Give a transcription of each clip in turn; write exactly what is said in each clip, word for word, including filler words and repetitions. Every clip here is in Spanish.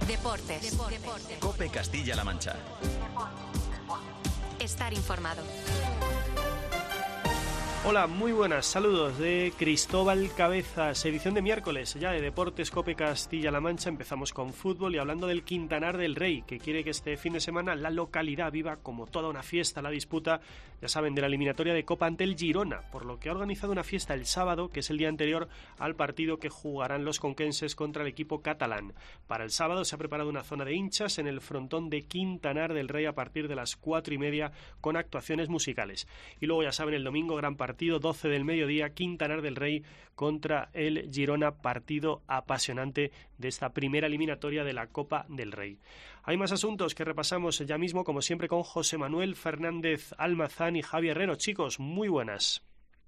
Deportes. Deportes. COPE Castilla-La Mancha. Estar informado. Hola, muy buenas, saludos de Cristóbal Cabezas, edición de miércoles ya de Deportes COPE Castilla-La Mancha. Empezamos con fútbol y hablando del Quintanar del Rey, que quiere que este fin de semana la localidad viva como toda una fiesta la disputa, ya saben, de la eliminatoria de Copa ante el Girona, por lo que ha organizado una fiesta el sábado, que es el día anterior al partido que jugarán los conquenses contra el equipo catalán. Para el sábado se ha preparado una zona de hinchas en el frontón de Quintanar del Rey a partir de las cuatro y media con actuaciones musicales. Y luego, ya saben, el domingo gran partido. Partido doce del mediodía, Quintanar del Rey contra el Girona, partido apasionante de esta primera eliminatoria de la Copa del Rey. Hay más asuntos que repasamos ya mismo, como siempre, con José Manuel Fernández Almazán y Javi Herrero. Chicos, muy buenas.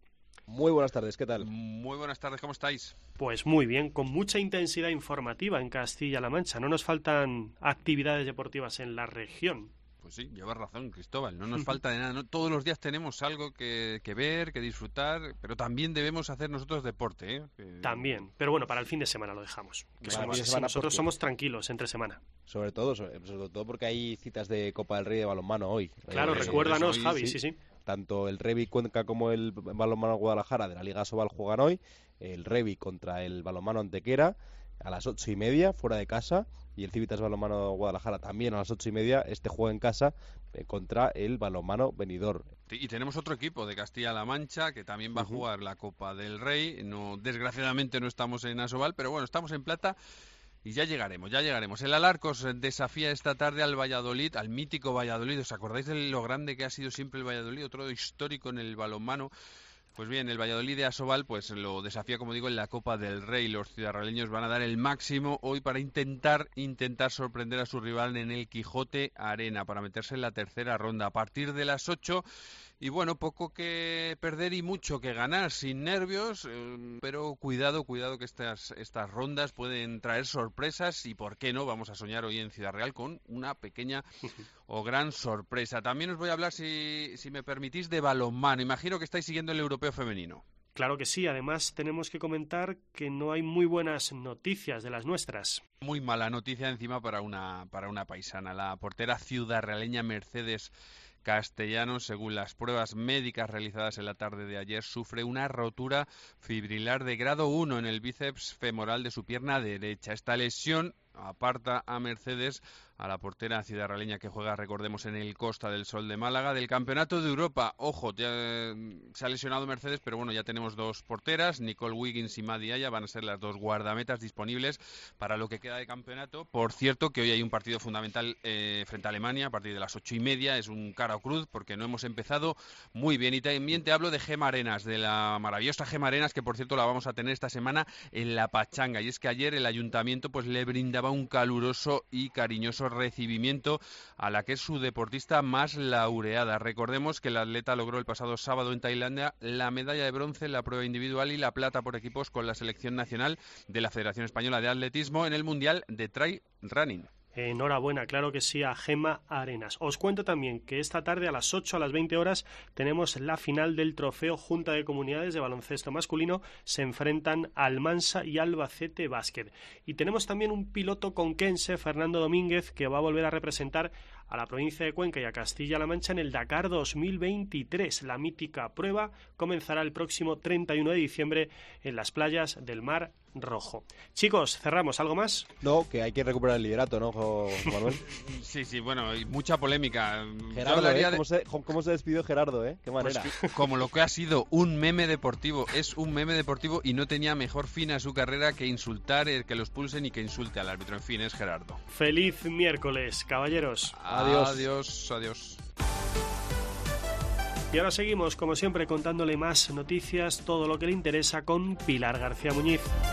Muy buenas tardes, ¿qué tal? Muy buenas tardes, ¿cómo estáis? Pues muy bien, con mucha intensidad informativa en Castilla-La Mancha. No nos faltan actividades deportivas en la región. Pues sí, llevas razón, Cristóbal, no nos falta de nada, ¿no? Todos los días tenemos algo que, que ver, que disfrutar, pero también debemos hacer nosotros deporte, ¿eh? Que... También, pero bueno, para el fin de semana lo dejamos. Que somos, de semana nosotros somos tranquilos entre semana. Sobre todo, sobre, sobre todo porque hay citas de Copa del Rey de balonmano hoy. Claro, eh, recuérdanos, hoy, Javi, sí, sí, sí. Tanto el Revi Cuenca como el balonmano Guadalajara de la Liga Sobal juegan hoy, el Revi contra el balonmano Antequera a las ocho y media, fuera de casa, y el Civitas Balonmano Guadalajara también a las ocho y media. Este juega en casa eh, contra el balonmano Benidorm. Y tenemos otro equipo de Castilla-La Mancha que también va uh-huh. a jugar la Copa del Rey. No, desgraciadamente no estamos en Asobal, pero bueno, estamos en plata y ya llegaremos, ya llegaremos. El Alarcos desafía esta tarde al Valladolid, al mítico Valladolid. ¿Os acordáis de lo grande que ha sido siempre el Valladolid? Otro histórico en el balonmano. Pues bien, el Valladolid de Asobal pues lo desafía, como digo, en la Copa del Rey. Los ciudadraleños van a dar el máximo hoy para intentar intentar sorprender a su rival en el Quijote Arena para meterse en la tercera ronda a partir de las ocho. Y bueno, poco que perder y mucho que ganar, sin nervios, eh, pero cuidado, cuidado que estas, estas rondas pueden traer sorpresas y por qué no, vamos a soñar hoy en Ciudad Real con una pequeña o gran sorpresa. También os voy a hablar, si, si me permitís, de balonmano. Imagino que estáis siguiendo el europeo femenino. Claro que sí, además tenemos que comentar que no hay muy buenas noticias de las nuestras. Muy mala noticia encima para una, para una paisana. La portera ciudadraleña Mercedes Castellanos, según las pruebas médicas realizadas en la tarde de ayer, sufre una rotura fibrilar de grado uno en el bíceps femoral de su pierna derecha. Esta lesión aparta a Mercedes, a la portera ciudadraleña que juega, recordemos, en el Costa del Sol de Málaga, del Campeonato de Europa. Ojo, ya se ha lesionado Mercedes, pero bueno, ya tenemos dos porteras, Nicole Wiggins y Madi Aya, van a ser las dos guardametas disponibles para lo que queda de campeonato. Por cierto, que hoy hay un partido fundamental eh, frente a Alemania, a partir de las ocho y media, es un cara o cruz, porque no hemos empezado muy bien. Y también te hablo de Gema Arenas, de la maravillosa Gema Arenas, que por cierto la vamos a tener esta semana en La Pachanga, y es que ayer el ayuntamiento pues le brindaba un caluroso y cariñoso recibimiento a la que es su deportista más laureada. Recordemos que el atleta logró el pasado sábado en Tailandia la medalla de bronce en la prueba individual y la plata por equipos con la selección nacional de la Federación Española de Atletismo en el Mundial de Trail Running. Enhorabuena, claro que sí, a Gema Arenas. Os cuento también que esta tarde a las ocho, a las veinte horas, tenemos la final del Trofeo Junta de Comunidades de Baloncesto Masculino. Se enfrentan Almansa y Albacete Básquet. Y tenemos también un piloto conquense, Fernando Domínguez, que va a volver a representar a la provincia de Cuenca y a Castilla-La Mancha en el Dakar dos mil veintitrés. La mítica prueba comenzará el próximo treinta y uno de diciembre en las playas del Mar Rojo. Chicos, cerramos. ¿Algo más? No, que hay que recuperar el liderato, ¿no, Manuel? Sí, sí, bueno, hay mucha polémica. Gerardo, ¿eh? ¿Cómo, de... se, ¿Cómo se despidió Gerardo, eh? Qué manera. Pues, como lo que ha sido un meme deportivo, es un meme deportivo y no tenía mejor fin a su carrera que insultar, el que lo expulsen y que insulte al árbitro. En fin, es Gerardo. Feliz miércoles, caballeros. Adiós. Adiós, adiós. Y ahora seguimos, como siempre, contándole más noticias, todo lo que le interesa con Pilar García Muñiz.